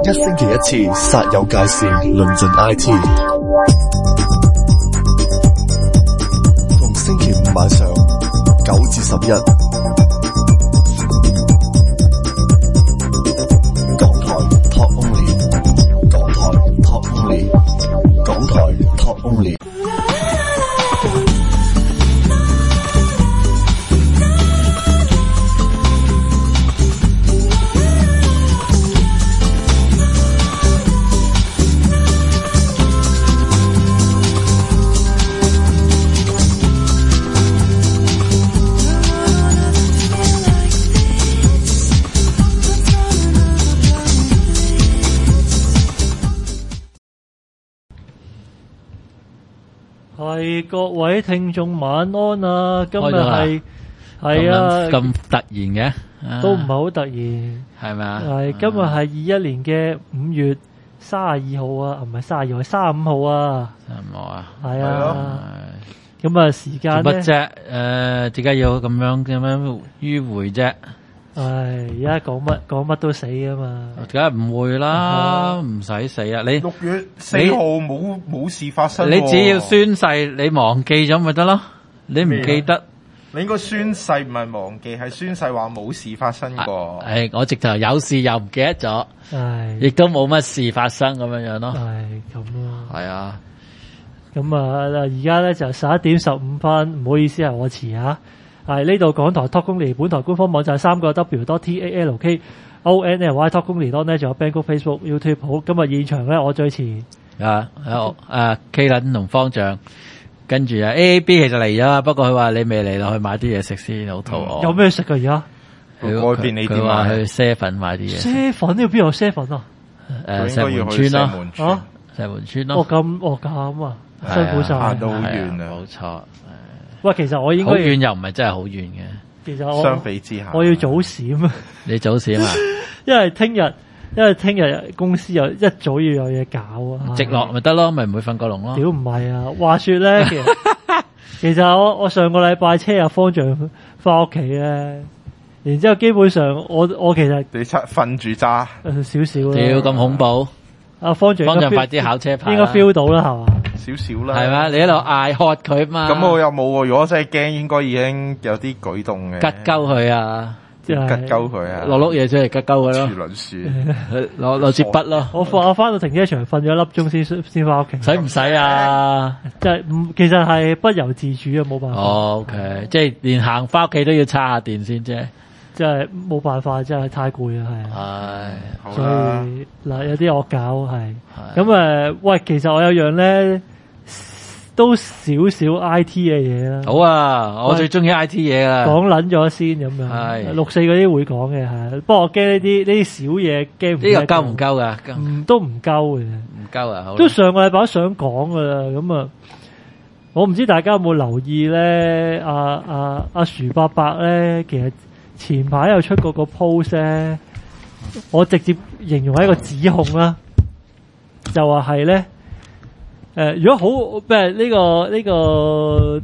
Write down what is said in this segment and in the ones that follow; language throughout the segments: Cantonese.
一星期一次，煞有介事，論盡 IT。逢星期五晚上9至11，港台 Talk Only， 港台 Talk Only， 港台 Talk Only。 係各位聽眾晚安啊！今日係啊， 咁突然嘅， 都唔係好突然， 係咪啊？ 係今日係21年嘅5月32號啊，唔係32號，係35號啊。 35號啊？ 係啊。咁啊，時間咧？ 做乜啫？點解要咁樣迂迴啫？ 而家講乜都死啊嘛！ 梗係唔會啦，唔使死啊！你 6月4號冇事發生， 你只要宣誓，你忘記咗咪得咯？你唔記得， 你應該宣誓唔係忘記，係宣誓話冇事發生過。 我直頭有事又唔記得咗，亦都冇乜事發生咁樣咯。 係咁咯。 係啊。 咁啊，而家咧就11點15分，唔好意思係我遲啊。係呢度港台 Talk Only 本台官方網站3個W.TALKONLY Talk Only.net， 仲有 Bangkok Facebook YouTube。好，今日現場咧我最遲 K 撚同方丈，跟住A B 其實嚟咗，不過佢話你未嚟落去買啲嘢食先，好肚餓。 有咩食㗎而家？ 佢話去啡粉買啲嘢。 啡粉呢邊有啡粉啊？ 石門村咯，石門村咯。 咁啊，辛苦晒。 行到好遠啊， 冇錯。 喂，其實我應該好遠又唔係真係好遠嘅。 其實相比之下， 我要早閃啊！ 你早閃啊？ 因為聽日公司又一早要有嘢搞啊！ 直落咪得咯，咪唔會瞓過籠咯。 屌唔係啊！話說咧，其實我上個禮拜車阿方丈翻屋企咧，然之後基本上我其實你瞓住揸少少啦。 屌咁恐怖！ 阿方丈快啲考車牌， 應該 feel 到啦，係嘛？ 少少啦， 係嘛？你喺度嗌喝佢嘛？ 咁我又冇喎。如果真係驚，應該已經有啲舉動嘅。 吉鳩佢啊！ 吉鳩佢啊！ 攞碌嘢出嚟吉鳩佢咯。 樹輪樹， 攞支筆咯。 我翻到停車場瞓咗1粒鐘先翻屋企。 使唔使啊？ 即係其實係不由自主啊，冇辦法。 OK，即係連行翻屋企都要叉下電先啫。 即係冇辦法，真係太攰啦，係。所以嗱，有啲惡搞係。咁喂，其實我有樣咧，都少少 IT 嘅嘢啦。 好啊，我最中意 IT 嘢啦。 講撚咗先咁樣。係。6、4嗰啲會講嘅係，不過我驚呢啲小嘢驚唔。 呢個夠唔夠噶？ 都唔夠嘅。 唔夠啊！ 都上個禮拜想講噶啦，咁啊，我唔知大家有冇留意咧？阿薯伯伯咧，其實。前排又出過個 post 咧，我直接形容係一個指控啦，就話係咧，如果好咩呢個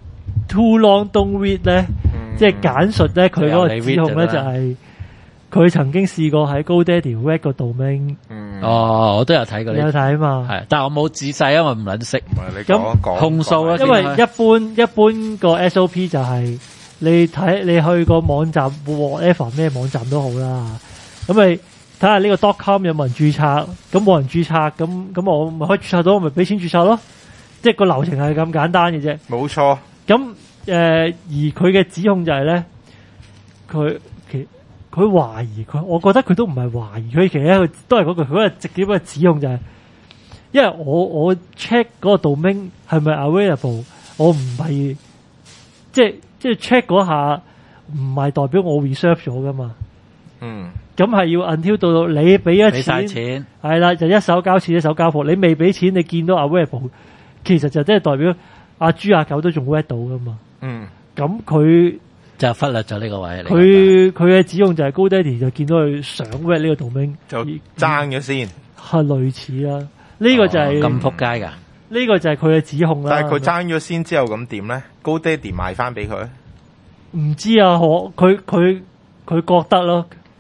too long don't read 咧，即係簡述咧佢嗰個指控咧就係佢曾經試過喺 GoDaddy read 個 domain。 我都有睇過。 你有睇嘛？ 係，但係我冇仔細，因為唔撚識。 唔係你講控訴啦， 因為一般個 SOP 就係。你去個網站 whatever 咩網站都好啦，咁你睇下呢個 .com 有冇人註冊，咁冇人註冊，咁我咪可以註冊到，我咪俾錢註冊咯，即係個流程係咁簡單嘅啫。 冇錯。 咁而佢嘅指控就係咧，佢懷疑佢，我覺得佢都唔係懷疑，佢其實都係嗰句，佢嗰個直接嘅指控就係，因為我 check 嗰個 domain 係咪 available， 我唔係即係 check 嗰下唔係代表我 reserve 咗噶嘛，咁係要 until 到你俾咗錢，係啦，就一手交錢一手交貨，你未俾錢你見到 available， 其實就即係代表阿豬阿狗都仲 read 到噶嘛，咁佢就忽略咗呢個位。 佢嘅指控就係 GoDaddy 就見到佢想 read 呢個 domain 就爭咗先， 係類似啦，呢個就係咁仆街㗎。 呢個就係佢嘅指控啦。 但係佢爭咗先之後咁點咧？GoDaddy賣翻俾佢？ 唔知啊，佢覺得咯。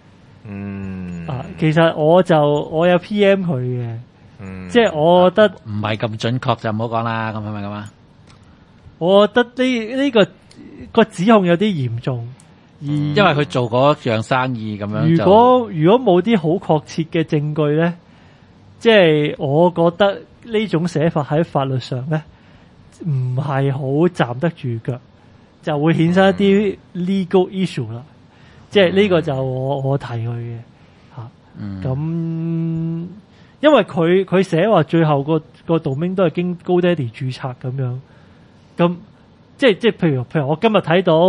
其實我有 PM 佢嘅，即係我覺得唔係咁準確就唔好講啦，咁係咪咁啊？ 我覺得呢個指控有啲嚴重， 因為佢做嗰樣生意咁樣。 如果冇啲好確切嘅證據咧，即係我覺得呢種寫法喺法律上咧唔係好站得住腳，就會衍生一啲 legal issue 啦。即係呢個就我提佢嘅嚇。咁因為佢寫話最後個 domain 都係經 GoDaddy 註冊咁樣。咁即係譬如我今日睇到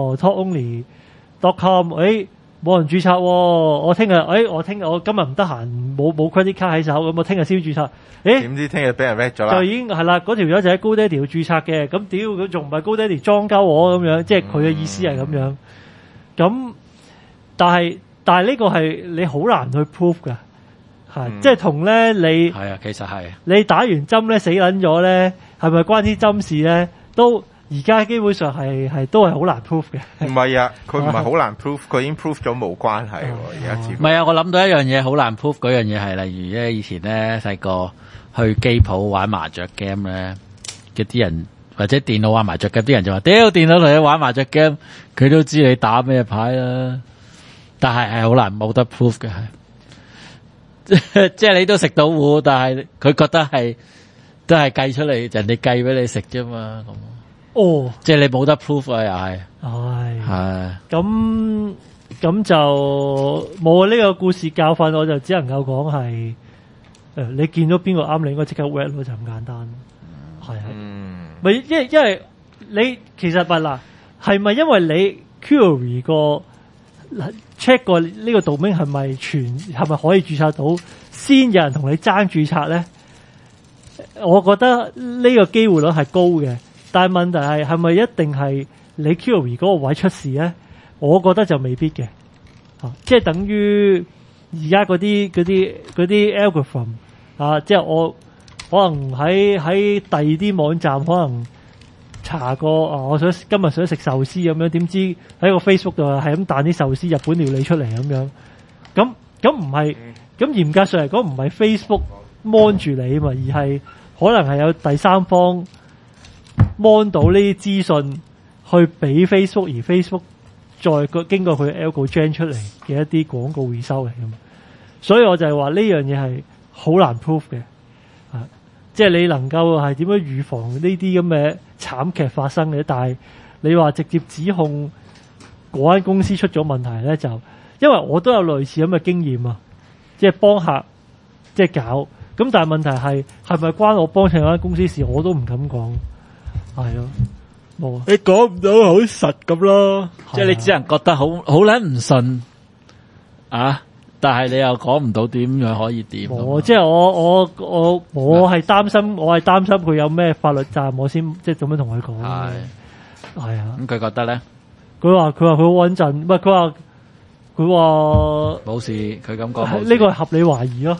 talkonly.com， 冇人註冊喎，我今日唔得閒，冇 credit card 喺手，咁我聽日先註冊。 點知聽日俾人 red 咗啦？ 就已經係啦，嗰條友就喺 GoDaddy 度註冊嘅，咁屌佢仲唔係 GoDaddy 裝鳩我咁樣，即係佢嘅意思係咁樣。咁但係呢個係你好難去 prove 㗎，係即係同咧你係啊，其實係你打完針咧死撚咗咧，係咪關啲針事咧？都而家基本上係都係好難 prove 嘅。唔係啊，佢唔係好難 prove， 佢已經 prove 咗冇關係喎。而家唔係啊，我諗到一樣嘢好難 prove， 嗰樣嘢係例如咧以前咧細個去機鋪玩麻雀 game 咧嘅啲人，或者電腦玩麻雀嘅啲人就話：屌電腦同你玩麻雀 game， 佢都知你打咩牌啦。但係好難冇得 prove 嘅係，即係你都食到糊，但係佢覺得係都係計出嚟，人哋計俾你食啫嘛咁。即係你冇得 proof 啊，又係。係。咁就冇呢個故事教訓，我就只能夠講係，你見到邊個啱，你應該即刻 red 咯，就咁簡單。係啊。咪因為你其實嗱，係咪因為你 query 個 check 過呢個 domain 係咪可以註冊到，先有人同你爭註冊咧？我覺得呢個機會率係高嘅。但係問題係咪一定係你 query 嗰個位出事咧？我覺得就未必嘅，即係等於而家嗰啲 algorithm 即係我可能喺第二啲網站可能查過我今日想食壽司咁樣，點知喺個 Facebook 度係咁彈啲壽司日本料理出嚟咁樣，咁唔係咁嚴格上嚟講唔係 Facebook mon 住你啊嘛，而係可能係有第三方mon 到呢啲資訊去俾 Facebook， 而 Facebook 再經過佢 algo gen 出嚟嘅一啲廣告回收嚟㗎嘛，所以我就係話呢樣嘢係好難 prove 嘅，即係你能夠係點樣預防呢啲咁嘅慘劇發生嘅，但係你話直接指控嗰間公司出咗問題咧，就因為我都有類似咁嘅經驗啊，即係幫客即係搞，咁但係問題係咪關我幫襯嗰間公司事，我都唔敢講。係咯，冇你講唔到好實咁咯，即係你只能覺得好撚唔順啊！但係你又講唔到點樣可以點。 即係我係擔心，佢有咩法律責任，我先即係咁樣同佢講。係啊。咁佢覺得咧？ 佢話佢好穩陣，唔係佢話冇事，佢咁講。 呢個係合理懷疑咯。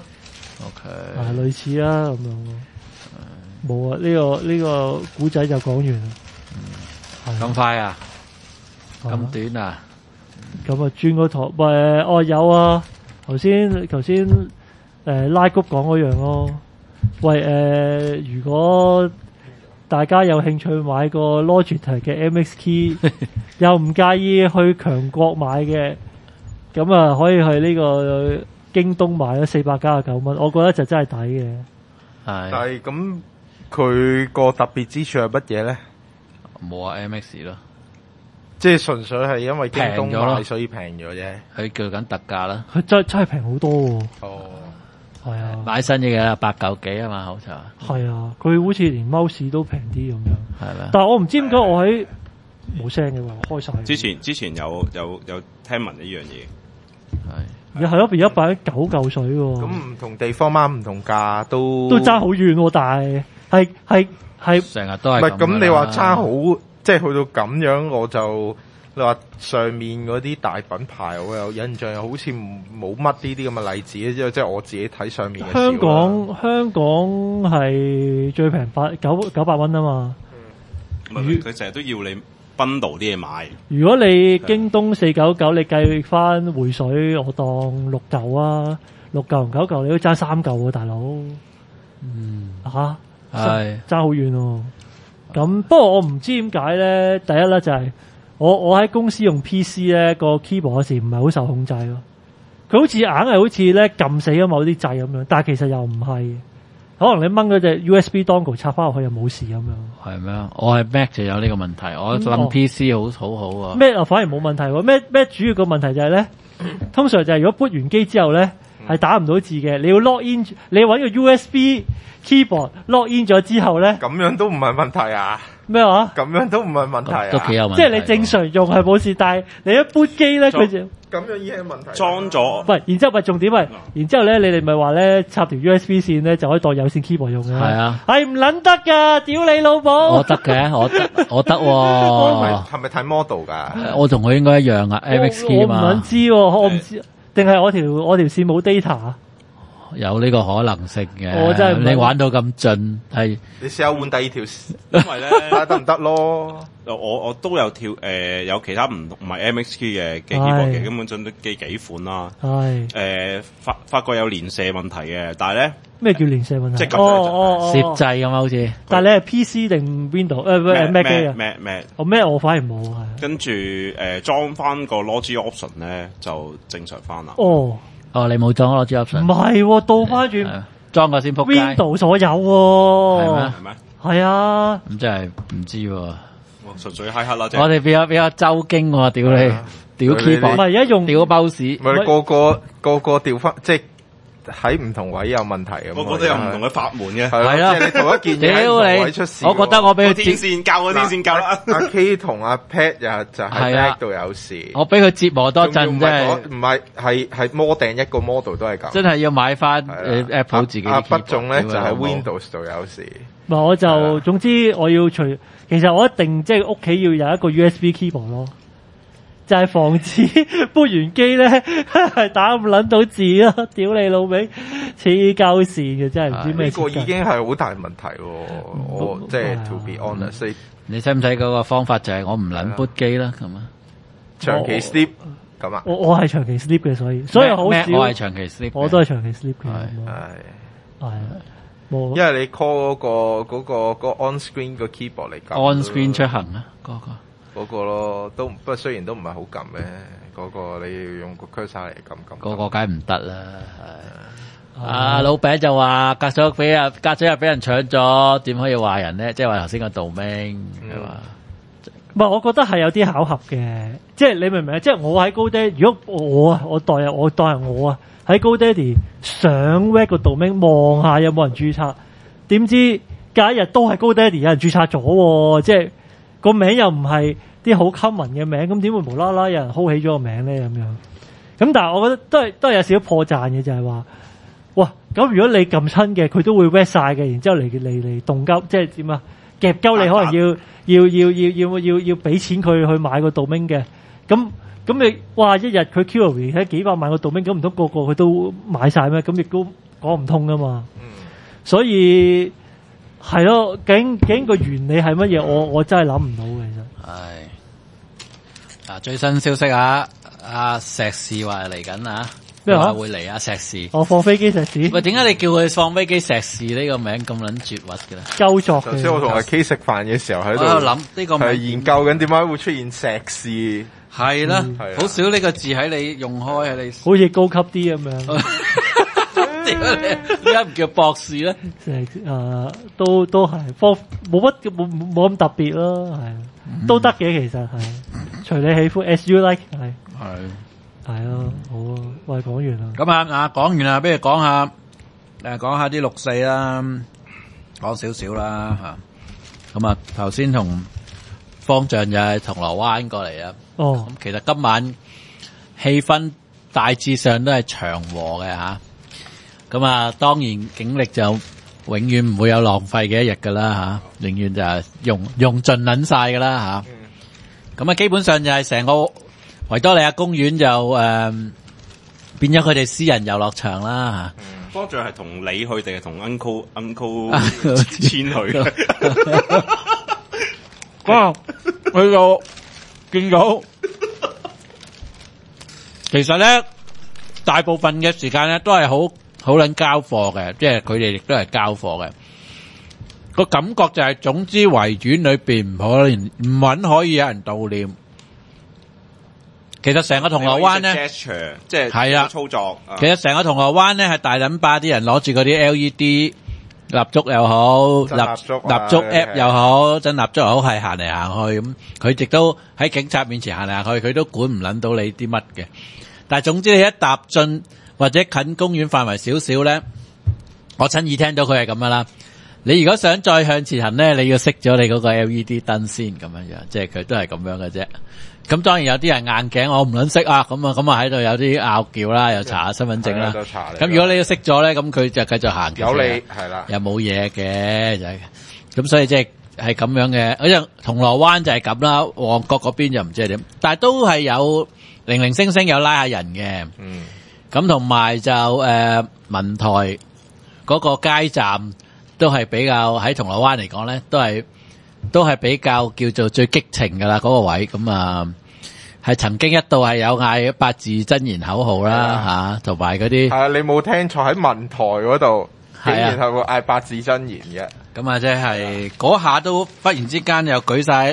OK。 類似啊咁樣。冇啊！呢個古仔就講完啦。 咁快啊？咁短啊？ 咁啊，轉個台有啊！頭先拉谷講嗰樣咯。喂如果大家有興趣買個 Logitech 嘅 MX Key， 又唔介意去強國買嘅，咁啊可以去呢個京東買咗499蚊，我覺得就真係抵嘅。 但係咁。佢個特別之處係乜嘢咧？ 冇啊 MX 咯， 即係純粹係因為京東買所以平咗啫。 佢叫緊特價啦。 佢真係平好多喎。係啊， 買新嘢嘅890幾啊嘛，好似係啊，佢好似連 mouse 都平啲咁樣。 係啦。 但係我唔知點解我喺冇聲嘅喎，開晒。 之前有聽聞呢樣嘢。 係咯，而家擺咗9嚿水喎。 咁唔同地方買唔同價都爭好遠喎，但係。係成日都係唔係咁？你話差好，即係去到咁樣，我就你話上面嗰啲大品牌，我有印象，好似冇乜呢啲咁嘅例子，即係我自己睇上面嘅。香港係最平900蚊啊嘛。 佢成日都要你 bundle 啲嘢買。 如果你京東499，你計翻回水，我當6嚿啊，6嚿同9嚿你都爭3嚿喎，大佬。係爭好遠喎。咁不過我唔知點解咧，第一咧就係我喺公司用 PC 咧個 keyboard 有時唔係好受控制咯。佢好似硬係好似咧撳死咗某啲掣咁樣，但係其實又唔係。可能你掹嗰隻 USB dongle 插翻落去又冇事咁樣。係咩？我係 Mac 就有呢個問題，我諗 PC 好好啊。Mac 啊反而冇問題喎。Mac 主要個問題就係咧，通常就係如果 boot 完機之後咧係打唔到字嘅，你要 log in，你揾個 USB keyboard log in 咗之後咧， 咁樣都唔係問題啊？ 咩話？ 咁樣都唔係問題啊？ 都幾有問題。 即係你正常用係冇事，但係你一 boot 機咧佢就咁樣已經係問題。 裝咗， 喂，然之後咪重點係，然之後咧你哋咪話咧插條 USB 線咧就可以當有線 keyboard 用嘅。係啊，係唔撚得㗎，屌你老母！我得嘅，我得喎。 係咪睇 model 㗎？ 我同佢應該一樣啊 ，MX key 嘛。 我唔撚知喎，我唔知，定係我條線冇 data 啊？ 有呢個可能性嘅， 我真係你玩到咁盡，係你試下換第二條， 因為咧得唔得咯？ 我都有有其他唔係 MX key 嘅機keyboard嘅，根本上都幾款啦。係發覺有連射問題嘅，但係咧咩叫連射問題？ 即係攝製咁啊，好似。 但係你係 PC 定 Windows Mac 機啊 ？Mac 我咩我反而冇係。 跟住裝翻個 Logic Option 咧就正常翻啦。 哦，你冇裝 Logic Option？ 唔係喎，倒翻轉裝過先仆街。 Windows 所有喎。 係咩？ 係咩？ 係啊。 咁真係唔知喎。 純粹閪黑啦， 我哋比較周經喎，屌你，屌 keyboard， 唔係而家用屌包屎， 唔係個個調翻，即係喺唔同位有問題咁。 個個都有唔同嘅法門嘅， 係啦， 即係你同一件嘢喺唔同位出事。 我覺得我俾佢天線教嗰天線教啦。 阿 K 同阿 Pat 又就喺 Mac 度有事， 我俾佢折磨多陣，真係唔係摸定一個 model 都係咁， 真係要買翻 Apple 自己。 阿畢總咧就喺 Windows 度有事。 唔係我就總之我要除。其實我一定即係屋企要有一個 USB keyboard 咯，就係防止搬完機咧係打唔撚到字咯，屌你老味，黐鳩線嘅真係唔知咩。 呢個已經係好大問題喎，我即係 to be honest。 你使唔使嗰個方法就係我唔撚 boot 機啦咁啊？ 長期 sleep 咁啊？ 我係長期 sleep 嘅，所以好少。 我係長期 sleep， 我都係長期 sleep 嘅。係。 因為你 call 嗰個 on screen 個 keyboard 嚟撳 on screen 出行啊， 嗰個咯，都不過雖然都唔係好撳嘅，嗰個你要用個 cursor 嚟撳。 嗰個梗係唔得啦，係。老餅就話隔咗日俾人搶咗，點可以話人咧？即係話頭先個 domain 係嘛？ 唔係，我覺得係有啲巧合嘅，即係你明唔明啊？即係我喺GoDaddy，如果我當係我喺GoDaddy 上 web 個 domain 望下有冇人註冊，點知隔一日都係 GoDaddy 有人註冊咗，即係個名又唔係啲好 common 嘅名，咁點會無啦啦有人 hold 起咗個名咧咁樣？咁但係我覺得都係有少少破綻嘅，就係話，哇！咁如果你撳親嘅，佢都會 read 晒嘅，然之後嚟動鳩，即係點啊？夾鳩你可能要俾錢佢去買個 domain 嘅，咁你哇一日佢 query 睇幾百萬個 domain，咁唔通個個佢都買晒咩？咁亦都講唔通噶嘛。所以係咯，究竟個原理係乜嘢？我真係諗唔到嘅，其實。 最新消息啊，阿石士話嚟緊啊， 咩話會嚟啊？石士， 我放飛機石士。 喂，點解你叫佢放飛機石士呢個名咁撚絕屈嘅咧？ 鳩作嘅。 頭先我同阿 K 食飯嘅時候喺度諗呢個係研究緊點解會出現石士。 係啦，好少呢個字喺你用開喺你， 好似高級啲咁樣。 點解唔叫博士咧？ 都係冇咁特別咯，係都得嘅，其實係隨你喜歡 as you like 係咯，好啊，喂，講完啦。 咁啊，講完啦，不如講下啲六四啦，講少少啦吓。咁啊，頭先同方丈又係銅鑼灣過嚟啊。咁其實今晚氣氛大致上都係祥和嘅吓。咁啊，當然警力就永遠唔會有浪費嘅一日噶啦吓，永遠就係用盡捻晒噶啦吓。咁啊，基本上就係成個維多利亞公園就變咗佢哋私人遊樂場啦吓。 方丈係同你去定係同 uncle 遷去？ 哇！ 去到見到，其實咧大部分嘅時間咧都係好撚交貨嘅，即係佢哋亦都係交貨嘅。個感覺就係總之維園裏邊唔允可以有人悼念。其實成個銅鑼灣咧， 即係操作。 其實成個銅鑼灣咧係大撚巴啲人攞住嗰啲 LED 蠟燭又好，蠟燭 app 又好，真蠟燭又好，係行嚟行去咁。佢亦都喺警察面前行嚟行去，佢都管唔撚到你啲乜嘅。但係總之你一踏進或者近公園範圍少少咧，我親耳聽到佢係咁樣啦。你如果想再向前行咧，你要熄咗你嗰個 LED 燈先咁樣樣，即係佢都係咁樣嘅啫。咁當然有啲人硬頸，我唔撚熄啊，咁啊喺度有啲拗撬啦，又查下身份證啦。咁如果你要熄咗咧，咁佢就繼續行。 有你係啦， 又冇嘢嘅就係。咁所以即係咁樣嘅，好似銅鑼灣就係咁啦，旺角嗰邊就唔知係點，但係都係有零零星星有拉下人嘅。咁同埋就文台嗰個街站。都係比較喺銅鑼灣嚟講咧，都係比較叫做最激情噶啦嗰個位，咁啊係曾經一度係有嗌八字真言口號啦吓，同埋嗰啲係啊， 你冇聽錯，喺文台嗰度竟然係會嗌八字真言嘅， 咁啊即係嗰下都忽然之間又舉晒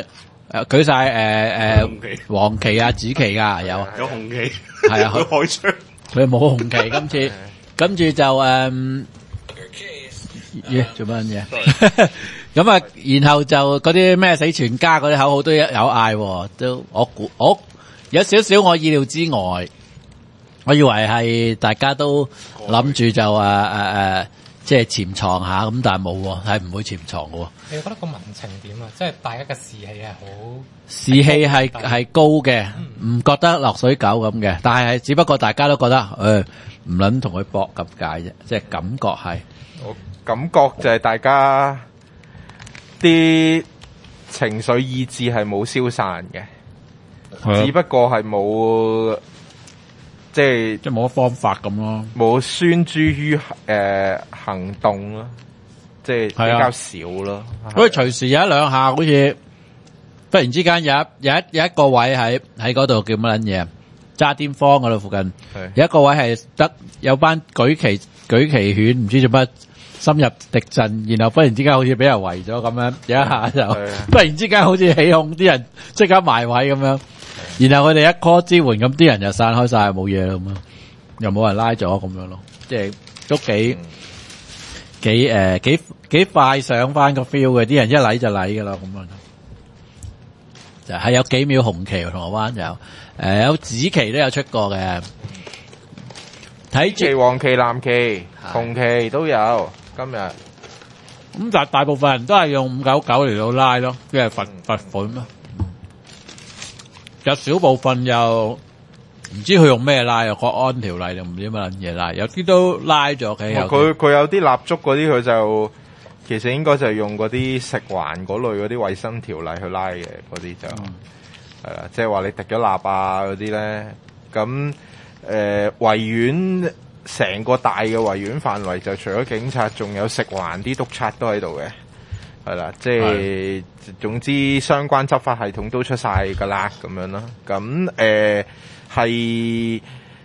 黃旗啊紫旗噶有紅旗係啊， 開槍佢冇紅旗今次，跟住就做乜嘢？咁啊，然後就嗰啲咩死全家嗰啲口號都有嗌，都我有少少我意料之外，我以為係大家都諗住就即係潛藏下咁，但係冇，係唔會潛藏嘅。 你覺得個民情點啊？即係大家嘅士氣係好， 士氣係高嘅，唔覺得落水狗咁嘅，但係只不過大家都覺得唔撚同佢搏咁解啫，即係感覺係。 感覺就係大家啲情緒意志係冇消散嘅，只不過係冇即係冇乜方法咁咯， 冇宣諸於行動咯，即係比較少咯。 好似隨時有一兩下，好似忽然之間有一個位喺嗰度叫乜撚嘢？渣甸坊嗰度附近有一個位係得有班舉旗犬，唔知做乜。深入敵陣，然後忽然之間好似俾人圍咗咁樣，有一下就忽然之間好似起哄，啲人即刻埋位咁樣，然後佢哋一 call 支援，咁啲人就散開晒，冇嘢啦咁樣，又冇人拉咗咁樣咯，即係都幾快上翻個 feel 嘅，啲人一嚟就嚟噶啦咁樣，就係有幾秒紅旗，銅鑼灣有有紫旗都有出過嘅，睇住黃旗、藍旗、紅旗都有。今日咁但係大部分人都係用599嚟到拉咯，即係罰款咯。有少部分又唔知佢用咩拉啊，國安條例定唔知乜嘢拉，有啲都拉咗嘅。 佢有啲蠟燭嗰啲，佢就其實應該就係用嗰啲食環嗰類嗰啲衛生條例去拉嘅，嗰啲就係啦，即係話你滴咗蠟啊嗰啲咧。咁維園。成個大嘅維園範圍就除咗警察，仲有食環啲督察都喺度嘅，係啦，即係總之相關執法系統都出晒㗎啦，咁樣咯。咁係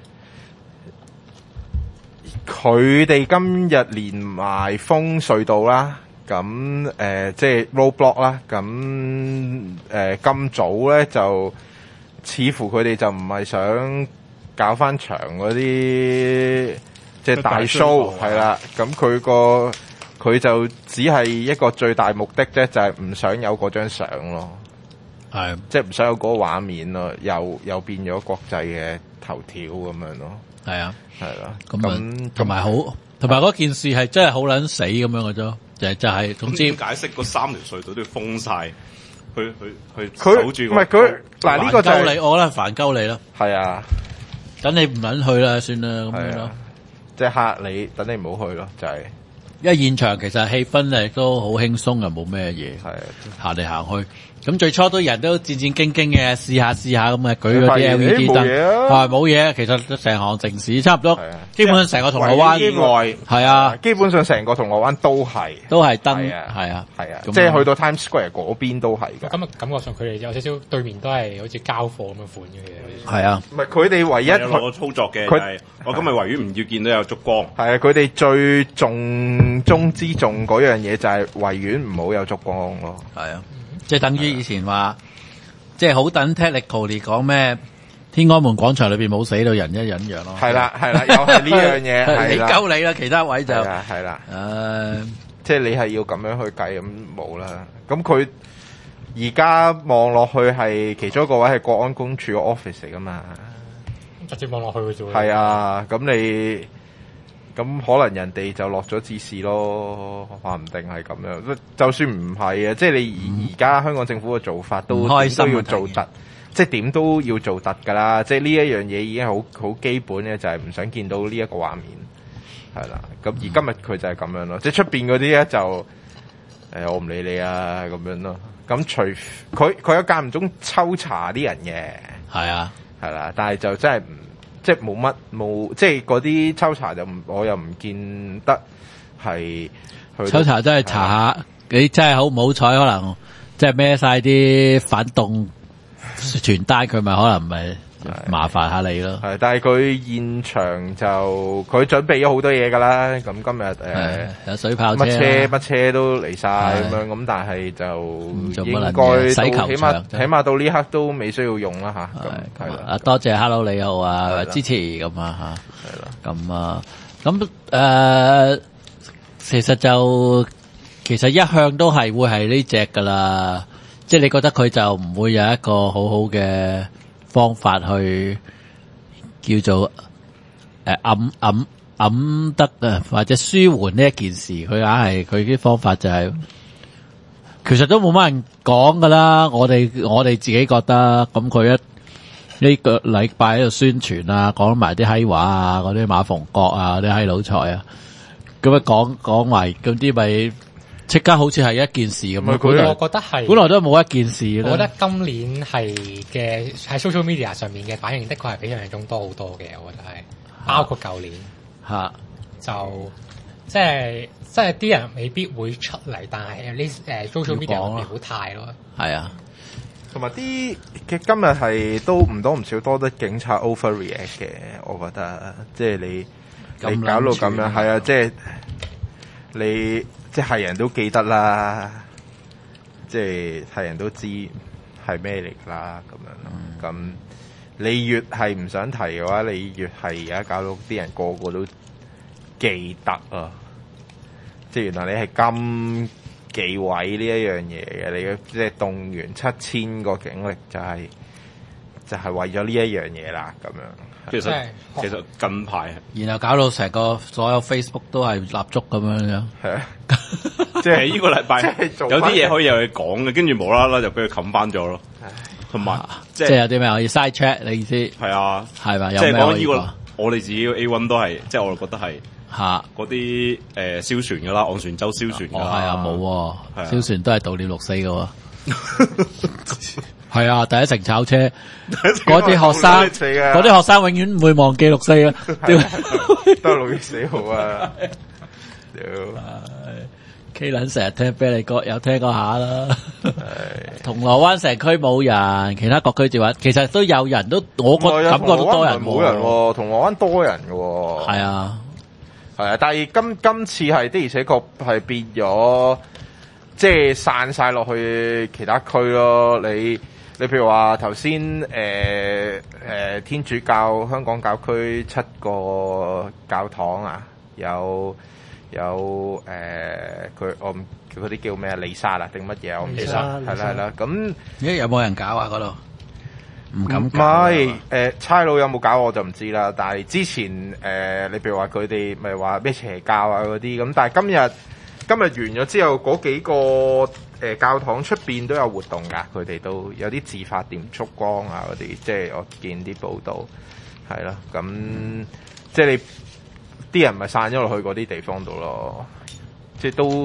佢哋今日連埋封隧道啦，咁即係 roadblock 啦，咁今早咧就似乎佢哋就唔係想搞翻場嗰啲即係大 show 係啦，咁佢就只係一個最大目的啫，就係唔想有嗰張相咯，係即係唔想有嗰個畫面咯，又變咗國際嘅頭條咁樣咯，係啊，係啦，咁同埋嗰件事係真係好撚死咁樣嘅啫，就係總之點解釋嗰3條隧道都要封晒，去守住唔係佢嗱呢個就係你，我覺得係煩鳩你咯， 係啊。 等你唔肯去啦，算啦咁樣咯， 即係嚇你，等你唔好去咯，就係因為現場其實氣氛咧都好輕鬆，又冇咩嘢，行嚟行去。咁最初都人都戰戰兢兢嘅，試下咁嘅，舉嗰啲 LED 燈，冇嘢。其實成行城市差唔多，基本上成個銅鑼灣以外係啊， 基本上成個銅鑼灣都係燈，係啊， 即係去到 Times Square 嗰邊都係㗎。 咁感覺上佢哋有少少對面都係好似交貨咁嘅款嘅嘢。 係啊， 唔係佢哋唯一個操作嘅，佢我今日維園唔要見到有燭光。 係啊，佢哋最重中之重嗰樣嘢就係維園唔好有燭光咯。 係啊。即係等於以前話，即係好等 technically 講咩？天安門廣場裏邊冇死到人一樣咯。 係啦，又係呢樣嘢。 你鳩你啦，其他位就係啦。即係你係要咁樣去計咁冇啦。咁佢而家望落去係其中一個位係國安公署 office 嚟噶嘛？ 直接望落去嘅啫。 係啊，咁可能人哋就落咗指示咯，話唔定係咁樣。就算唔係啊，即係你而家香港政府嘅做法都要做突，即係點都要做突㗎啦。即係呢一樣嘢已經好基本嘅，就係唔想見到呢一個畫面係啦。咁而今日佢就係咁樣咯，即係出邊嗰啲咧就我唔理你啊咁樣咯。咁佢有間唔中抽查啲人嘅，係啊，係啦，但係就真係即係冇，即係嗰啲抽查就我又唔見得係抽查，真係查下你真係好唔好彩，可能即係孭晒啲反動傳單，佢咪可能咪麻煩下你咯。 係，但係佢現場就佢準備咗好多嘢㗎啦。咁今日有水炮車， 乜車都嚟晒咁樣。咁但係就應該洗球場， 起碼到呢刻都未需要用啦吓。係啦， 多謝 Hello 你好啊，支持咁啊吓。係啦，咁其實一向都係會係呢隻噶啦。即係你覺得佢就唔會有一個好好嘅方法去叫做揞得啊，或者舒緩呢一件事，佢硬係佢啲方法就係，其實都冇乜人講噶啦。我哋自己覺得，咁佢呢個禮拜喺度宣傳啊，講埋啲閪話啊，嗰啲馬逢國啊，啲閪佬菜啊，咁啊講埋咁啲咪。即刻好似係一件事咁樣， 我覺得係本來都冇一件事。 我覺得今年係嘅喺 social media 上面嘅反應的確係比想象中多好多嘅，我覺得係包括舊年就即係啲人未必會出嚟，但係呢social media 嘅表態咯。 係啊， 同埋啲嘅今日係都唔多唔少多得警察 overreact 嘅，我覺得即係你搞到咁樣係啊，即係你。即係人都記得啦，即係人都知係咩嚟㗎啦，咁樣咯。咁你越係唔想提嘅話，你越係而家搞到啲人個個都記得啊！即係原來你係咁忌諱呢一樣嘢嘅，你即係動員7000個警力就係為咗呢一樣嘢啦，咁樣。 其實近排， 然後搞到成個所有 Facebook 都係蠟燭咁樣， 係啊， 即係呢個禮拜有啲嘢可以有嘢講嘅，跟住無啦啦就俾佢冚翻咗咯。同埋即係有啲咩可以 side chat 你意思？ 係啊， 係嘛？ 即係講呢個，我哋自己 A1 都係，即係我哋覺得係嗰啲燒船噶啦，昂船洲燒船噶。 係啊，冇燒船都係悼念6四噶。係啊，第一城炒車，嗰啲學生永遠唔會忘記6四啊！ 都係6月4號啊！屌 ，K 撚成日聽啤梨哥，有聽過下啦。銅鑼灣成區冇人，其他各區就話，其實都有人，都我感覺都多人。 冇人喎，銅鑼灣多人嘅喎。 係啊， 係啊，但係今次係的而且確係變咗，即係散晒落去其他區咯。你譬如話頭先天主教香港教區7個教堂啊，有佢我唔嗰啲叫咩啊，利沙啦定乜嘢我唔記得，係啦咁有冇人搞啊嗰度？唔敢搞。 唔係差佬有冇搞我就唔知啦。但係之前你譬如話佢哋咪話咩邪教啊嗰啲咁，但係今日完咗之後嗰幾個。教堂出邊都有活動㗎，佢哋都有啲自發點燭光啊嗰啲，即係我見啲報道係咯，咁即係你啲人咪散咗落去嗰啲地方度咯， 即係都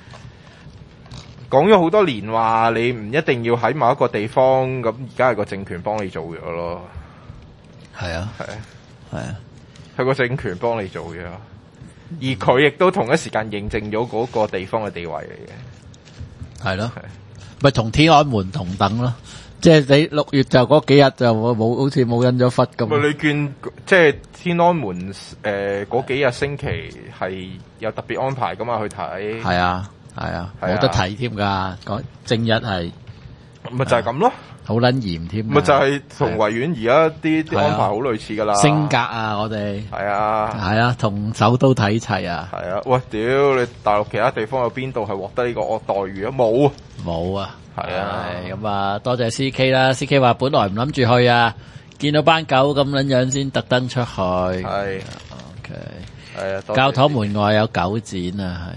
講咗好多年話你唔一定要喺某一個地方，咁而家係個政權幫你做咗咯。 係啊， 係啊， 係啊， 係個政權幫你做咗，而佢亦都同一時間認證咗嗰個地方嘅地位嚟嘅。 係咯，咪同天安門同等咯。即係你6月就嗰幾日就冇，好似冇印咗忽咁。 咪你見即係天安門嗰幾日星期係有特別安排噶嘛？去睇係啊係啊，冇得睇添㗎。講正日係咪就係咁咯？ 好撚嚴添。 咪就係同維園而家啲安排好類似㗎啦。 升格啊！我哋係啊係啊，同首都睇齊啊。 係啊，喂屌你大陸其他地方有邊度係獲得呢個惡待遇啊？冇冇啊！ 係啊， 咁啊，多謝 CK 啦。CK 話本來唔諗住去啊，見到班狗咁撚樣先特登出去。 係 OK， 係啊， 教堂門外有狗展啊，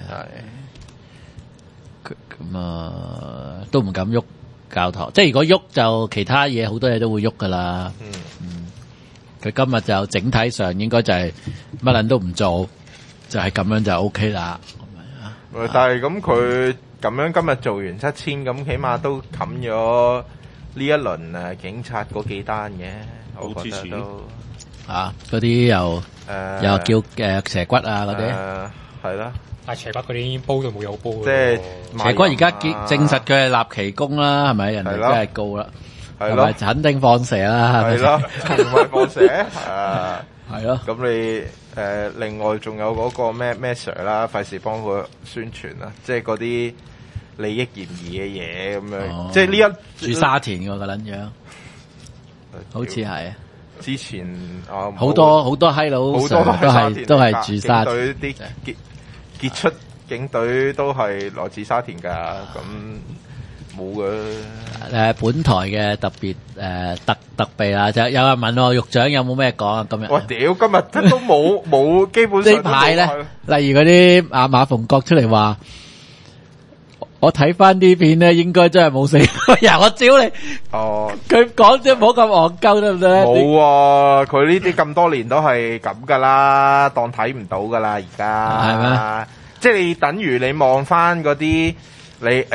係咁啊，都唔敢喐教堂。即係如果喐就其他嘢好多嘢都會喐噶啦。佢今日就整體上應該就係乜撚都唔做，就係咁樣就 OK 啦。 但係咁佢。咁樣今日做完7000，咁起碼都冚咗呢一輪警察嗰幾單嘅，我覺得都嗰啲又叫蛇骨啊嗰啲， 係啦。 但係蛇骨嗰啲煲都冇有煲， 即係蛇骨而家證實佢係立奇功啦，係咪？人哋真係告啦，係咯，肯定放蛇啦， 係咯，同埋放蛇係咯。 咁你另外仲有嗰個咩 Sir 啦，費事幫佢宣傳啦，即係嗰啲利益嫌疑嘅嘢咁樣，即係呢一住沙田嗰個撚樣，好似係之前好多閪佬都係住沙田， 警隊啲傑出警隊都係來自沙田㗎，咁冇嘅。 本台嘅特別特備啊，就有人問我獄長有冇咩講啊？今日我屌，今日都冇，基本上呢排咧，例如嗰啲馬逢國出嚟話。我睇翻啲片咧，應該真係冇死過人。我招你，佢講啫，唔好咁戇鳩得唔得？ 冇啊，佢呢啲咁多年都係咁噶啦，當睇唔到噶啦，而家係咩？ 即係你等於你望翻嗰啲，你你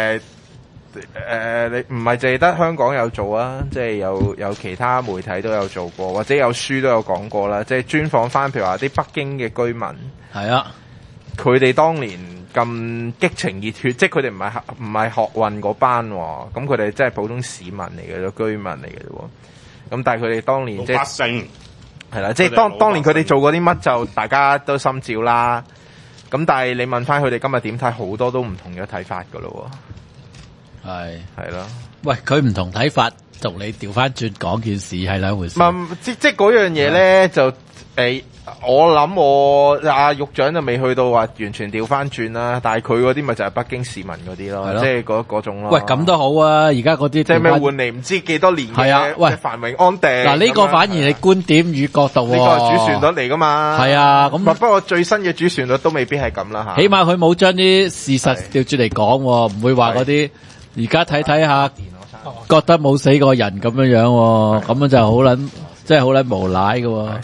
唔係淨係得香港有做啊，即係有其他媒體都有做過，或者有書都有講過啦，即係專訪翻，譬如話啲北京嘅居民， 係啊， 佢哋當年。咁激情熱血，即係佢哋唔係學運嗰班喎，咁佢哋真係普通市民嚟嘅啫，居民嚟嘅啫喎。咁但係佢哋當年即係係啦，即係當年佢哋做過啲乜就大家都心照啦。咁但係你問翻佢哋今日點睇，好多都唔同嘅睇法噶咯喎。係咯， 喂，佢唔同睇法，同你調翻轉講件事係兩回事。 即係嗰樣嘢咧就我諗我阿獄長就未去到話完全調翻轉啦，但係佢嗰啲咪就係北京市民嗰啲咯，即係嗰種咯。 喂，咁都好啊！而家嗰啲即係咩換嚟唔知幾多年嘅繁榮安定。 嗱，呢個反而你觀點與角度， 呢個係主旋律嚟噶嘛？ 係啊，咁不過最新嘅主旋律都未必係咁啦吓。 起碼佢冇將啲事實調轉嚟講，唔會話嗰啲而家睇下覺得冇死過人咁樣樣，咁樣就好撚，即係好撚無賴噶。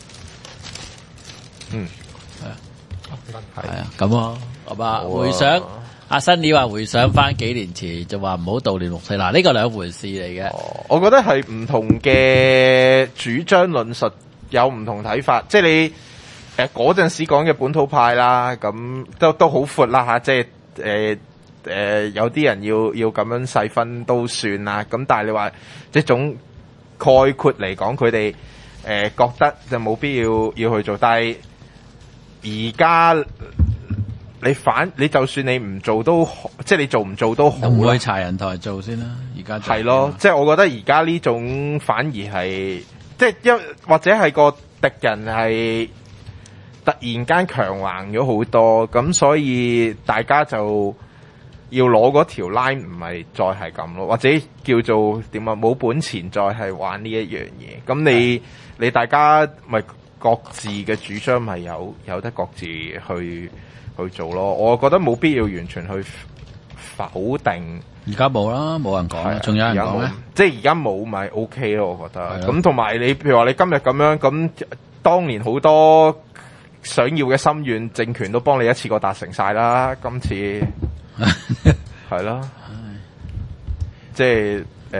係啊，咁啊，好吧。回想阿新你話回想翻幾年前就話唔好悼念六四，嗱呢個兩回事嚟嘅。 我覺得係唔同嘅主張論述有唔同睇法，即係你嗰陣時講嘅本土派啦，咁都好闊啦吓，即係有啲人要咁樣細分都算啦。咁但係你話即係總概括嚟講，佢哋覺得就冇必要去做，但係。而家你就算你唔做都好，即係你做唔做都好。 唔去柴人台做先啦，而家係咯，即係我覺得而家呢種反而係，即係或者係個敵人係突然間強橫咗好多，咁所以大家就要攞嗰條 line 唔係再係咁咯，或者叫做點啊，冇本錢再係玩呢一樣嘢。咁你大家咪。各自嘅主張係有得各自去做咯，我覺得冇必要完全去否定。 而家冇啦，冇人講，仲有人講咩？ 即係而家冇咪 OK 咯，我覺得。咁同埋你譬如話你今日咁樣，咁當年好多想要嘅心願政權都幫你一次過達成晒啦，今次係咯，即係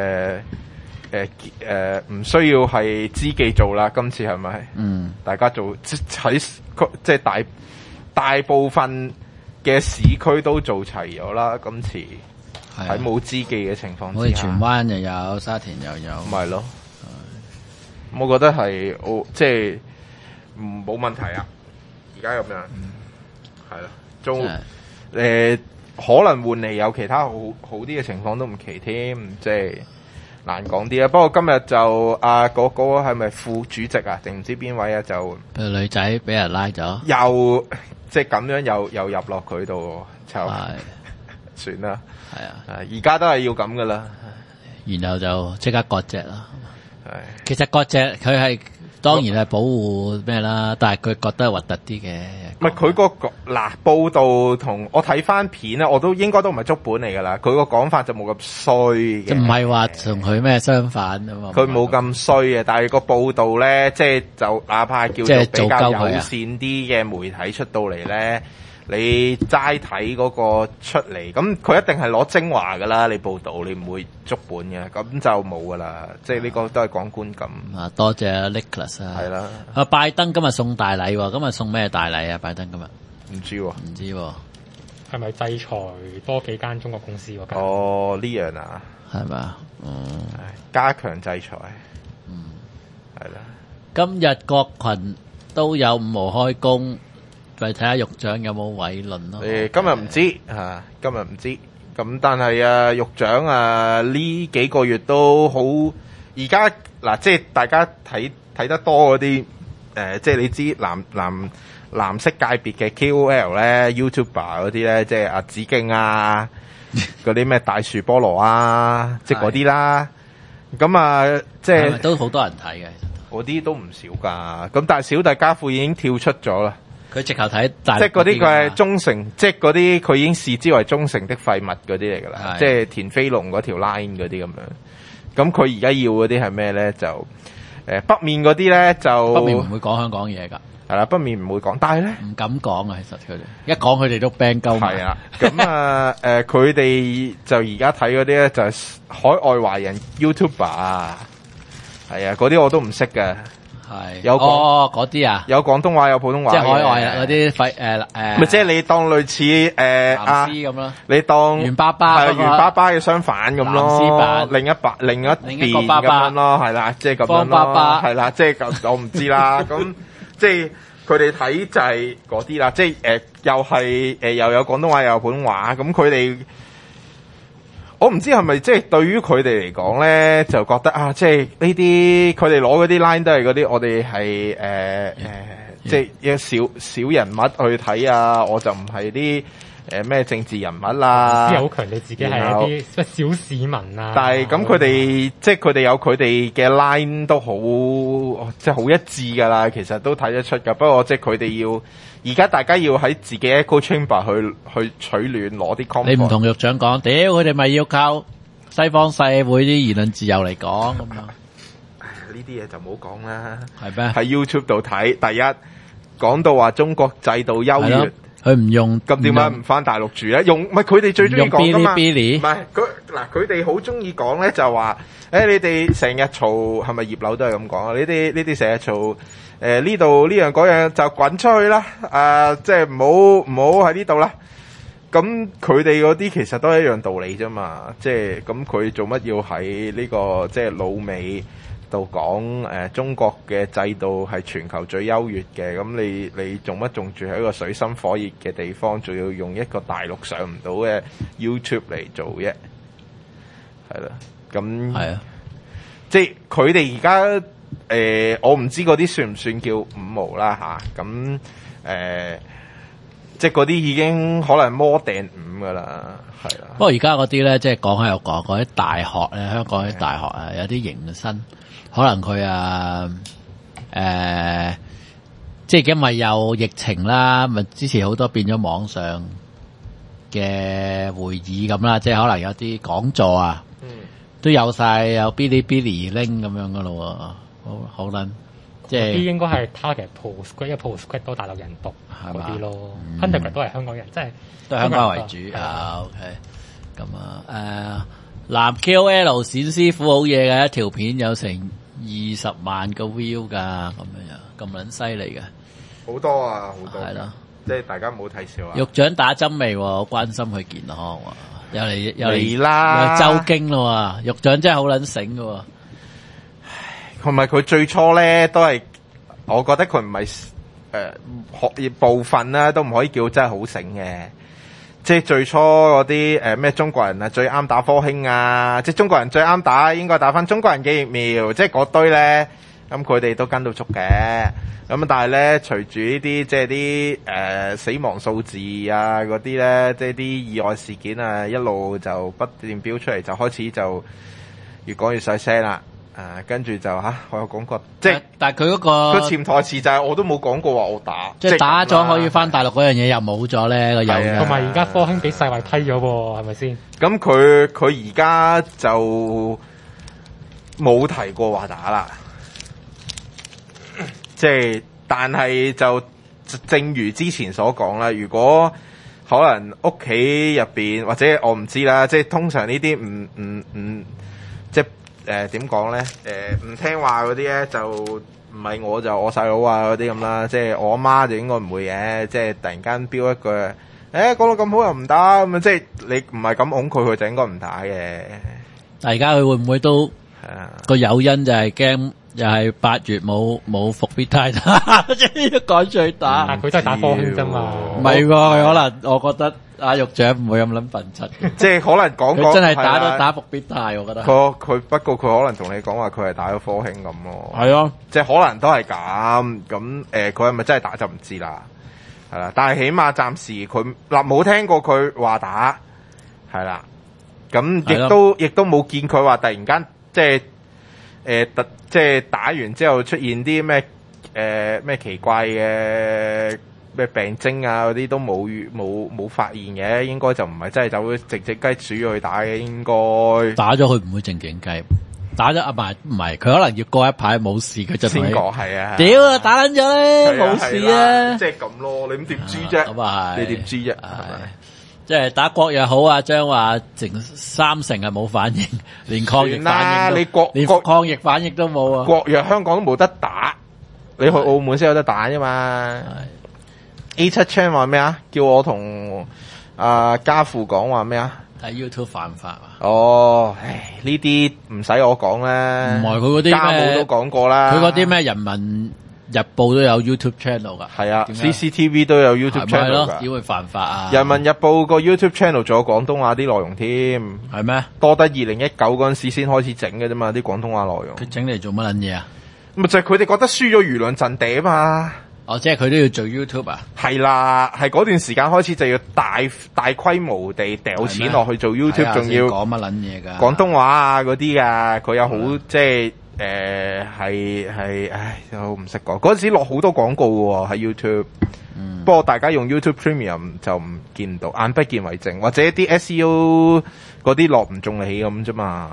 唔需要係知記做啦，今次係咪？大家做即係大部分嘅市區都做齊咗啦，今次喺冇知記嘅情況之下， 好似荃灣又有，沙田又有， 咪咯。我覺得係即係冇問題啊！而家咁樣，係咯，仲可能換嚟有其他好啲嘅情況都唔奇添，即係難講啲啊。不過今日就嗰個係咪副主席啊，定唔知邊位啊？就女仔俾人拉咗， 又即係咁樣又入落佢度，就算啦。係啊，而家都係要咁噶啦。 然後就即刻割席啦。其實割席佢係當然係保護咩啦，但係佢覺得係核突啲嘅。唔係佢個報道同我睇翻片咧，我都應該都唔係足本嚟噶啦。佢個講法就冇咁衰嘅， 即唔係話同佢咩相反啊嘛。 佢冇咁衰嘅，但係個報道咧，即係就哪怕叫做比較友善啲嘅媒體出到嚟咧。你齋睇嗰個出嚟，咁佢一定係攞精華噶啦。你報道你唔會足本嘅，咁就冇噶啦。即係呢個都係講觀感。 多謝 Nicholas 啊。係啦。拜登今日送大禮喎，今日送咩大禮啊？拜登今日唔知喎， 唔知喎。 係咪制裁多幾間中國公司喎？ 哦，呢樣啊， 係咪？ 加強制裁。係啦。 今日各群都有5號開工。再睇下獄長有冇偉論咯。 今日唔知嚇，今日唔知。咁但係獄長呢幾個月都好。而家嗱，即係大家睇得多嗰啲即係你知藍色界別嘅 KOL 咧、YouTuber 嗰啲咧，即係阿子敬啊，嗰啲咩大樹菠蘿啊，即係嗰啲啦。咁即係都好多人睇嘅， 嗰啲都唔少㗎。咁但係小弟家父已經跳出咗啦。 佢直頭睇大， 即係嗰啲佢係忠誠，即係嗰啲佢已經視之為忠誠的廢物嗰啲嚟㗎啦。即係田飛龍嗰條 line 嗰啲咁樣。咁佢而家要嗰啲係咩咧？就北面嗰啲咧就北面唔會講香港嘢㗎。 係啦，北面唔會講，但係咧唔敢講啊！其實佢哋一講佢哋都 ban 鳩。 係啊，咁佢哋就而家睇嗰啲咧就係海外華人 YouTuber 啊，係啊，嗰啲我都唔識嘅。 係有嗰啲啊， 有廣東話有普通話， 即係海外嗰啲咪即係你當類似藍絲咁咯， 你當袁爸爸係袁爸爸嘅相反咁咯，另一邊咁樣咯，係啦，即係咁樣咯，係啦，即係咁我唔知啦，咁即係佢哋睇就係嗰啲啦，即係又係又有廣東話又有普通話，咁佢哋。我唔知係咪即係對於佢哋嚟講咧，就覺得即係呢啲佢哋攞嗰啲 line 都係嗰啲我哋係即係一小人物去睇啊，我就唔係啲咩政治人物啦。 好強你自己係一啲小市民啊。 但係咁佢哋即係佢哋有佢哋嘅 line 都好即係好一致㗎啦，其實都睇得出㗎。不過即係佢哋要。而家大家要喺自己 echo chamber 去取暖，攞啲 comfort。你唔同獄長講，屌佢哋咪要靠西方社會啲言論自由嚟講咁樣。 呢啲嘢就唔好講啦。 係咩？ 喺 YouTube 度睇，第一講到話中國制度優越， 佢唔用， 咁點解唔返大陸住咧？用唔係佢哋最中意講噶嘛？唔係佢哋好中意講咧，就話你哋成日嘈，係咪葉劉都係咁講啊？你哋成日嘈。呢度呢樣嗰樣就滾出去啦！即係唔好喺呢度啦。咁佢哋嗰啲其實都係一樣道理啫嘛。即係咁佢做乜要喺呢個即係老美度講中國嘅制度係全球最優越嘅？咁你做乜仲住喺一個水深火熱嘅地方，仲要用一個大陸上唔到嘅 YouTube 嚟做啫？係啦，咁係啊，即係佢哋而家。我唔知嗰啲算唔算叫5毛啦吓，咁即係嗰啲已經可能more than 5噶啦，係啦。 不過而家嗰啲咧，即係講開又講，嗰啲大學咧，香港啲大學啊，有啲迎新，可能佢即係因為有疫情啦，咪之前好多變咗網上嘅會議咁啦，即係可能有啲講座啊，都有晒有 Bilibili link 咁樣噶咯。好撚即係啲應該係 target postgrad，因為 postgrad 多大陸人讀嗰啲咯。undergrad 都係香港人，即係都係香港為主啊。OK， 咁啊男 KOL 冼師傅好嘢嘅，一條片有成20萬個 view 㗎，咁樣咁撚犀利嘅， 好多啊，好多。 係咯， 即係大家唔好睇笑啊。 肉長打針未喎？好關心佢健康喎。又嚟啦， 周經咯喎，肉長真係好撚醒㗎喎。 同埋佢最初咧都係，我覺得佢唔係學業部分啦，都唔可以叫真係好醒嘅。即係最初嗰啲咩中國人啊最啱打科興啊，即係中國人最啱打應該打返中國人嘅疫苗，即係嗰堆咧，咁佢哋都跟到足嘅。咁但係咧，隨住呢啲即係啲死亡數字啊嗰啲咧，即係啲意外事件啊，一路就不斷飆出嚟，就開始就越講越細聲啦。跟住就我有講過，即係但係佢嗰個潛台詞就係我都冇講過話我打， 即係打咗可以翻大陸嗰樣嘢又冇咗咧個有， 同埋而家科興俾世衛批咗喎，係咪先？ 咁佢而家就冇提過話打啦，即係但係就正如之前所講啦，如果可能屋企入邊或者我唔知啦，即係通常呢啲唔即係點講咧？唔聽話嗰啲咧就唔係我就我細佬啊嗰啲咁啦，即係我阿媽就應該唔會嘅，即係突然間飆一句講到咁好又唔打咁啊！即係你唔係咁擁佢就應該唔打嘅。 但而家佢會唔會都個誘因就係驚又係8月冇復必泰打，即係要趕最打。 佢真係打科興啫嘛。 唔係喎，佢可能我覺得阿肉長唔會咁撚笨柒， 即係可能講佢真係打復必泰，我覺得。 佢不過佢可能同你講話佢係打咗科興咁咯。 係啊， 即係可能都係咁。咁佢係咪真係打就唔知啦。係啦，但係起碼暫時佢冇聽過佢話打，係啦。咁亦都冇見佢話突然間即係打完之後出現啲咩奇怪嘅咩病徵啊嗰啲都冇發現嘅，應該就唔係真係走靜靜雞鼠去打嘅，應該打咗佢唔會靜靜雞，打咗唔係佢可能要過一排冇事佢就先講係啊， 屌啊打撚咗咧冇事啊， 即係咁咯，你點知啫？ 咁啊係， 你點知啫？ 即係打國藥好啊，將話3成係冇反應，連抗疫反應都連抗疫反應都冇啊！ 國藥香港都冇得打，你去澳門先有得打啫嘛。A7 Chan 話咩啊？叫我同家父講話咩啊？ 睇 YouTube 犯法啊！ 哦，呢啲唔使我講啦， 唔係佢嗰啲家母都講過啦。 佢嗰啲咩人民日報都有 YouTube channel 噶， 係啊 ，CCTV 都有 YouTube channel 噶。 點會犯法啊？ 人民日報個 YouTube channel 仲有廣東話啲內容添， 係咩？ 多得2019嗰陣時先開始整嘅啫嘛，啲廣東話內容。 佢整嚟做乜撚嘢啊？ 咪就係佢哋覺得輸咗輿論陣地啊嘛。 哦，即係佢都要做 YouTube 啊？ 係啦，係嗰段時間開始就要大規模地掉錢落去做 YouTube， 仲要講乜撚嘢㗎？ 廣東話啊嗰啲㗎，佢有好即係我唔識講。嗰陣時落好多廣告喎喺 YouTube，不過大家用 YouTube Premium 就唔見到，眼不見為淨，或者啲 SEO 嗰啲落唔中起咁啫嘛。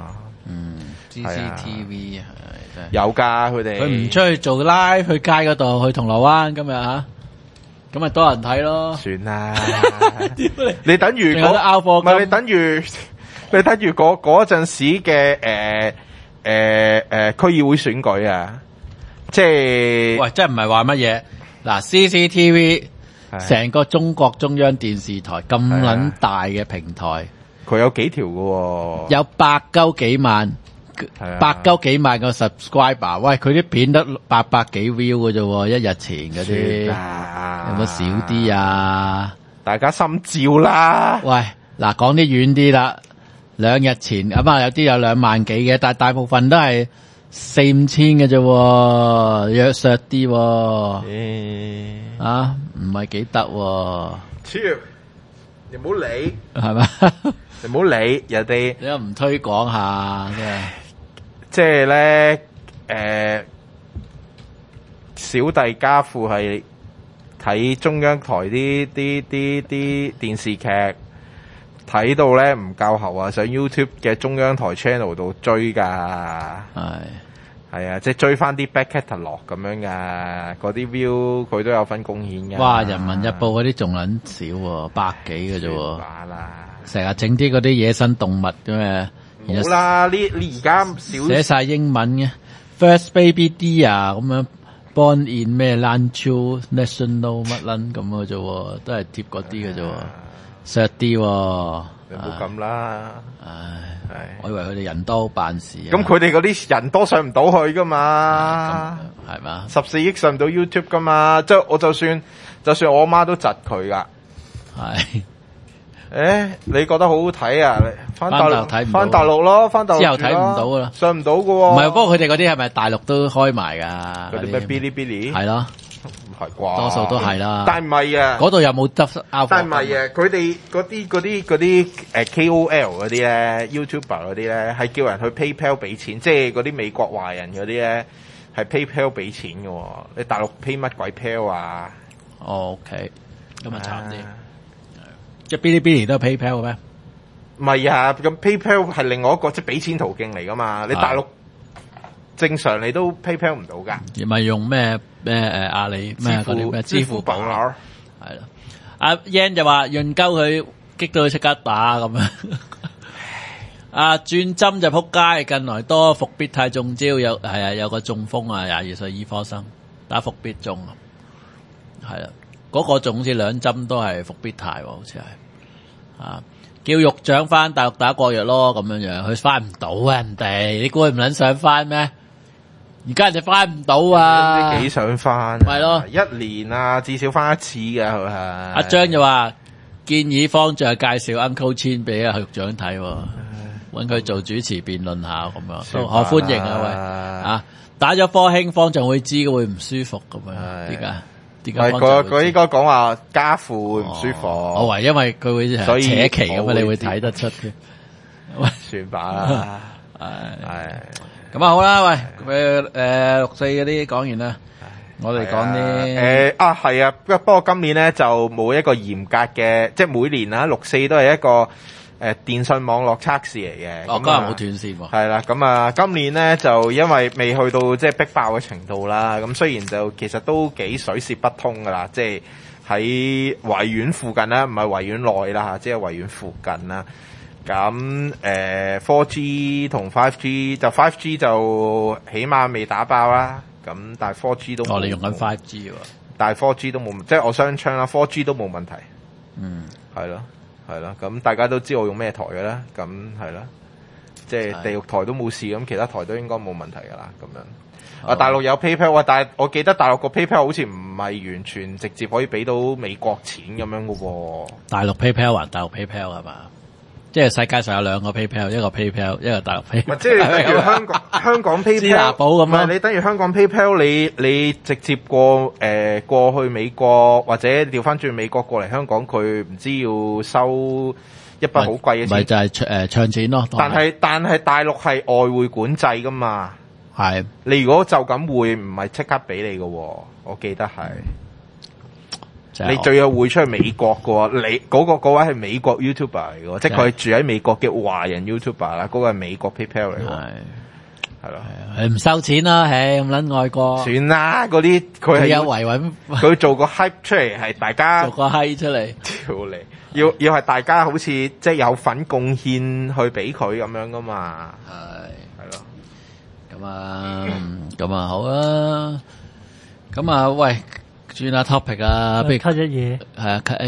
CCTV 有㗎，佢哋唔出去做 live 去街嗰度去銅鑼灣今日嚇，咁咪多人睇咯。 算啦，你等於唔係你等於嗰陣時嘅區議會選舉啊，即係喂，真係唔係話乜嘢嗱 CCTV 成個中國中央電視台咁撚大嘅平台， 佢有幾條㗎喎， 有百幾萬個 subscriber， 喂，佢啲片得800幾 view 嘅啫喎，一日前嗰啲有冇少啲啊？ 大家心照啦。 喂，嗱講啲遠啲啦，2日前咁啊，有啲有2萬幾嘅，但大部分都係4-5千嘅啫喎，約削啲喎，啊，唔係幾得喎。 超，你唔好理， 係咪？ 你唔好理人哋， 你又唔推廣下， 即係咧，小弟家父係睇中央台啲電視劇，睇到咧唔夠喉啊，上 YouTube 嘅中央台 channel 度追㗎。 係啊，即係追翻啲 back catalog 咁樣㗎，嗰啲 view 佢都有份貢獻㗎。 哇！人民日報嗰啲仲撚少喎，100幾嘅啫喎。 啦， 成日整啲嗰啲野生動物咁嘅。 冇啦，你而家少寫晒英文嘅 ，First Baby Deer 咁樣 ，Born in 咩 Rancho National 乜撚咁嘅啫喎，都係貼嗰啲嘅啫喎，削啲喎。 你冇咁啦， 我以為佢哋人多辦事。 咁佢哋嗰啲人多上唔到去噶嘛， 係嘛 ？14億上唔到 YouTube 噶嘛，即係我就算我媽都窒佢噶。 係。 你覺得好好睇啊？翻大陸睇唔到， 翻大陸咯，翻大陸之後睇唔到噶啦， 上唔到噶喎。 唔係，不過佢哋嗰啲係咪大陸都開埋㗎？ 嗰啲咩 Bilibili 係咯， 係啩？ 多數都係啦。 但唔係啊， 嗰度有冇執 out？ 但唔係啊，佢哋嗰啲KOL 嗰啲咧 ，YouTuber 嗰啲咧，係叫人去 PayPal 俾錢，即係嗰啲美國華人嗰啲咧，係 PayPal 俾錢嘅喎。你大陸 pay 乜鬼 Pal 啊 ？OK，咁啊慘啲。即係 Bilibili 都係 PayPal 嘅咩？ 唔係啊，咁 PayPal 係另外一個即係俾錢途徑嚟噶嘛。你大陸正常你都 PayPal 唔到噶。 而咪用咩阿里咩嗰啲咩支付寶咯？係咯。阿 Yan 就話潤鳩佢激到佢即刻打咁樣。轉針就撲街，近來多復必泰中招，有個中風啊，22歲醫科生打復必中啊，係啦。嗰個仲好似2針都係復必泰喎，好似係叫獄長翻大陸打國藥咯，咁樣樣佢翻唔到啊！人哋你估佢唔撚想翻咩？而家人哋翻唔到啊！ 你幾想翻？ 係咯 ，1年啊，至少翻一次㗎佢係。 阿張就話建議方丈介紹 Uncle Chin 俾阿獄長睇，揾佢做主持辯論下咁樣，都好歡迎啊！喂打咗科興方丈會知會唔舒服咁樣，點解？ 係佢應該講話家父會唔舒服， 我話因為佢會扯旗咁啊，你會睇得出嘅。喂， 算吧啦， 係咁啊好啦，喂，64嗰啲講完啦，我哋講啲係啊，不過今年咧就冇一個嚴格嘅，即係每年啊64都係一個電信網絡測試嚟嘅。 今日冇斷線喎。 係啦，咁啊，今年咧就因為未去到即係逼爆嘅程度啦，咁雖然就其實都幾水泄不通噶啦，即係喺維園附近啦，唔係維園內啦嚇，即係維園附近啦。咁4G 同 5G 就 5G 就起碼未打爆啦，咁但係 4G 都你用緊 5G 喎， 但係 4G 都冇，即係我雙槍啦 ，4G 都冇問題。係咯。係啦，咁大家都知我用咩台嘅啦，咁係啦，即係地獄台都冇事，咁其他台都應該冇問題噶啦，咁樣。大陸有 PayPal 但係我記得大陸個 PayPal 好似唔係完全直接可以俾到美國錢咁樣噶喎。 大陸 PayPal 還大陸 PayPal 係嘛？即係世界上有2個 PayPal，一個 PayPal，一個大陸 PayPal。 即係等於香港 PayPal， 支拿寶咁樣。 你等於香港 PayPal，你直接過去美國或者調翻轉美國過嚟香港，佢唔知要收一筆好貴嘅錢。 咪就係唱錢咯。 但係大陸係外匯管制噶嘛。 係。 你如果就咁匯，唔係即刻俾你噶，我記得係。你最有會出去美國嘅喎，你嗰位係美國 YouTuber 嚟嘅，即係佢住喺美國嘅華人 YouTuber 啦，嗰個係美國 PayPal 嚟嘅，係咯， 係唔收錢啦，咁撚外國。算啦，嗰啲佢係有維穩， 佢做個 hype 出嚟係大家做個 hype 出嚟， 屌你，要係大家好似即係有份貢獻去俾佢咁樣噶嘛，係咯， 咁啊好啊，咁啊喂。轉下 topic 啊，不如 cut 一嘢， 係啊 cut。